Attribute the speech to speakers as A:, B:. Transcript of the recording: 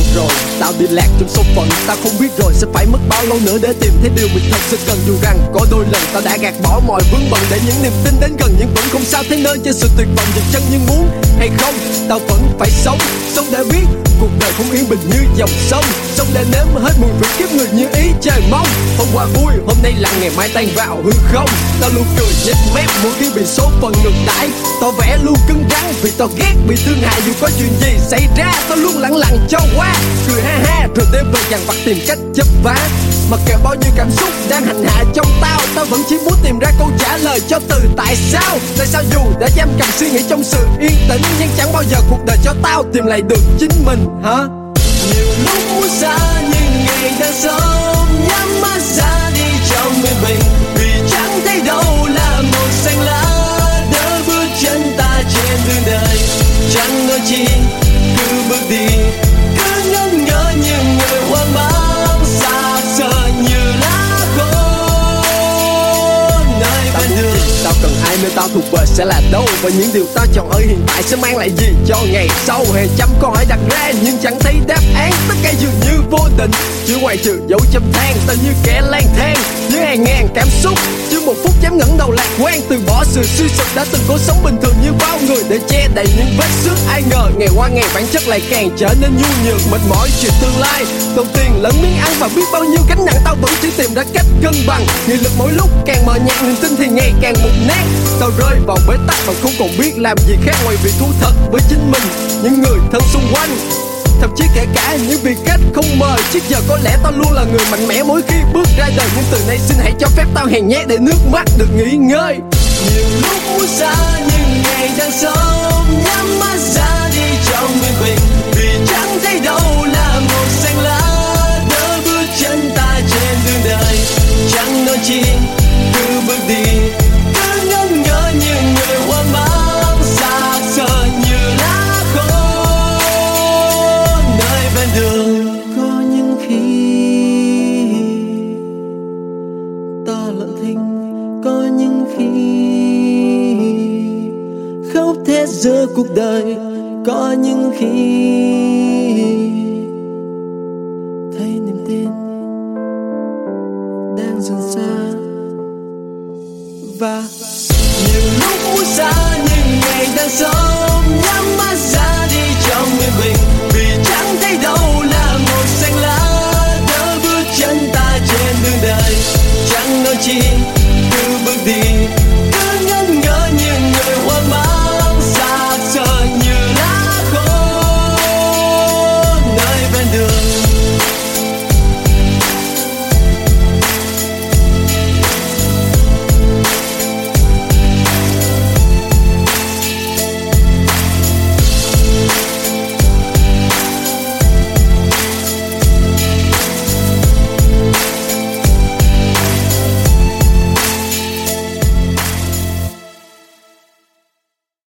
A: rồi. Tao đi lạc trong số phận, tao không biết rồi sẽ phải mất bao lâu nữa để tìm thấy điều mình thật sự cần. Dù rằng có đôi lần tao đã gạt bỏ mọi vướng bận để những niềm tin đến gần, nhưng vẫn không sao thấy nơi cho sự tuyệt vọng dừng chân. Nhưng muốn hay không, tao vẫn phải sống, sống để biết cuộc đời không yên bình như dòng sông, sống để nếm hết mùi vị kiếp người như ý trời mong. Hôm qua vui, hôm nay lặng, ngày mai tan vào hư không. Tao luôn cười nhếch mép mỗi khi bị số phận ngược đãi, tỏ vẻ luôn cứng rắn vì tao ghét bị thương hại. Dù có chuyện gì xảy ra, tao luôn lặng lặng cho qua, cười ha ha rồi đêm về dằn vặt tìm cách chấp vá. Mặc kệ bao nhiêu cảm xúc đang hành hạ trong tao, tao vẫn chỉ muốn tìm ra câu trả lời cho từ tại sao. Tại sao dù đã giam cầm suy nghĩ trong sự yên tĩnh, nhưng chẳng bao giờ cuộc đời cho tao tìm lại được chính mình hả?
B: Nhiều lúc muốn xa nhưng ngày đang sớm, nhắm mắt ra đi trong yên bình, vì chẳng thấy đâu là màu xanh lá đỡ bước chân ta trên đường đời. Chẳng nói chi cứ bước đi, cứ ngẩn ngơ như người hoang mang, xa xờ như lá khô nơi bên đường.
A: Tao cần ai, nơi tao thuộc về sẽ là đâu, và những điều tao chọn ở hiện tại sẽ mang lại gì cho ngày sau. Hàng trăm câu hỏi đặt ra nhưng chẳng thấy đáp án, tất cả dường như vô định, chứ ngoài trừ dấu chấm than. Tao như kẻ lang thang với hàng ngàn cảm xúc, chưa một phút dám ngẩng đầu lạc quan, từ bỏ sự suy sụp đã từng cố sống bình thường như bao người để che đậy những vết xước. Ai ngờ ngày qua ngày bản chất lại càng trở nên nhu nhược, mệt mỏi chuyện tương lai, đồng tiền lẫn miếng ăn và biết bao nhiêu gánh nặng. Tao vẫn chỉ tìm ra cách cân bằng, nghị lực mỗi lúc càng mờ nhạt, niềm tin thì ngày càng mục nát. Tao rơi vào bế tắc và không còn biết làm gì khác ngoài việc thú thật với chính mình, những người thân xung quanh, thậm chí kể cả những vị khách không mời. Trước giờ có lẽ tao luôn là người mạnh mẽ mỗi khi bước ra đời, nhưng từ nay xin hãy cho phép tao hèn nhát để nước mắt được nghỉ ngơi.
B: Nhiều lúc muốn xa nhưng ngày đang sớm, nhắm mắt ra đi trong yên bình, vì chẳng thấy đâu là màu xanh lá đỡ bước chân ta trên đường đời. Chẳng nói chi cứ bước đi, cứ ngẩn ngơ như người hoang mang, xa xờ như lá khô nơi bên đường. Có những khi ta lặng thinh, có những khi khóc thét giữa cuộc đời, có những khi